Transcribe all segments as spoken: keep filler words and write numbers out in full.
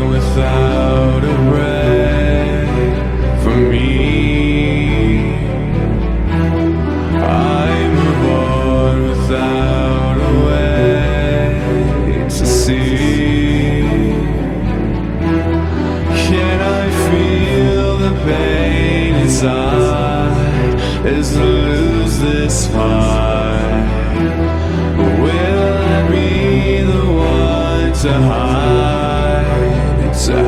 born without a break for me. I'm born without a way to see. Can I feel the pain inside as I lose this fight? Will I be the one to hide, to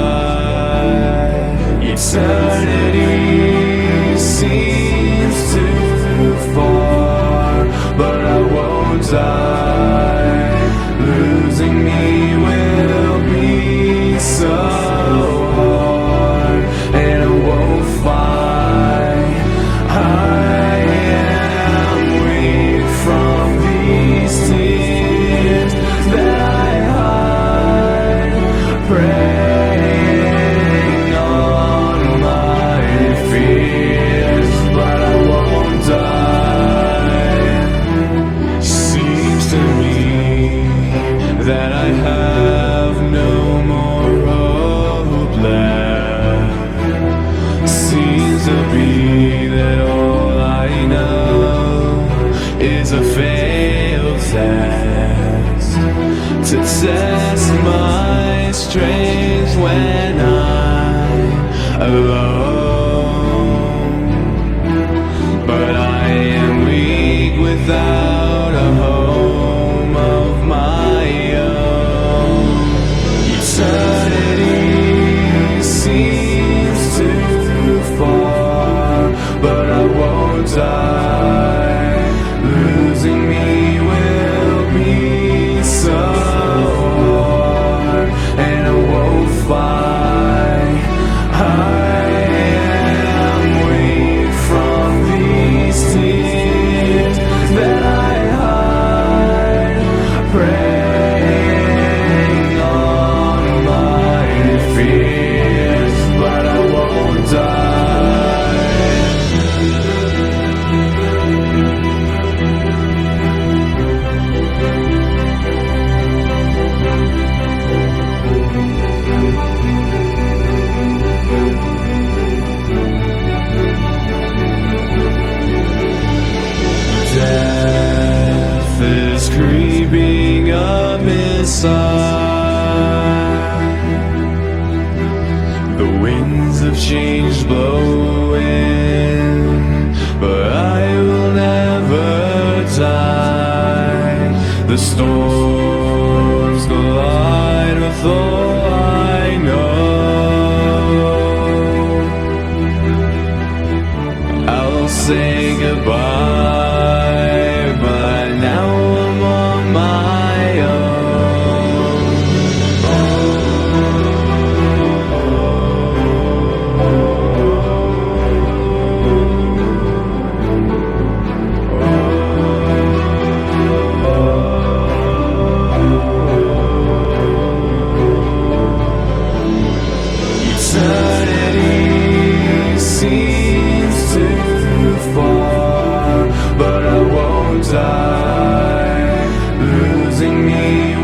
hide? Eternity seems too far, but I won't die. Losing me will be so hard, and I won't fight. I am weak from these tears that I hide, preying on my fears, but I won't die. Seems to me that I have no more hope left. Seems to be that all I know is a failed test to test my strength when I'm alone. But I am weak without a home of my own. Eternity seems too far, but I won't die. Losing me will be so hard, and I won't fight. I am weak from these tears that I hide, preying on my fears, but I won't die. Death is creeping up inside. The winds of change blow in, but I will never die. The storms collide with all I know. I'll say goodbye, but now I'm on my own. Eternity seems too far, but I won't die. Losing me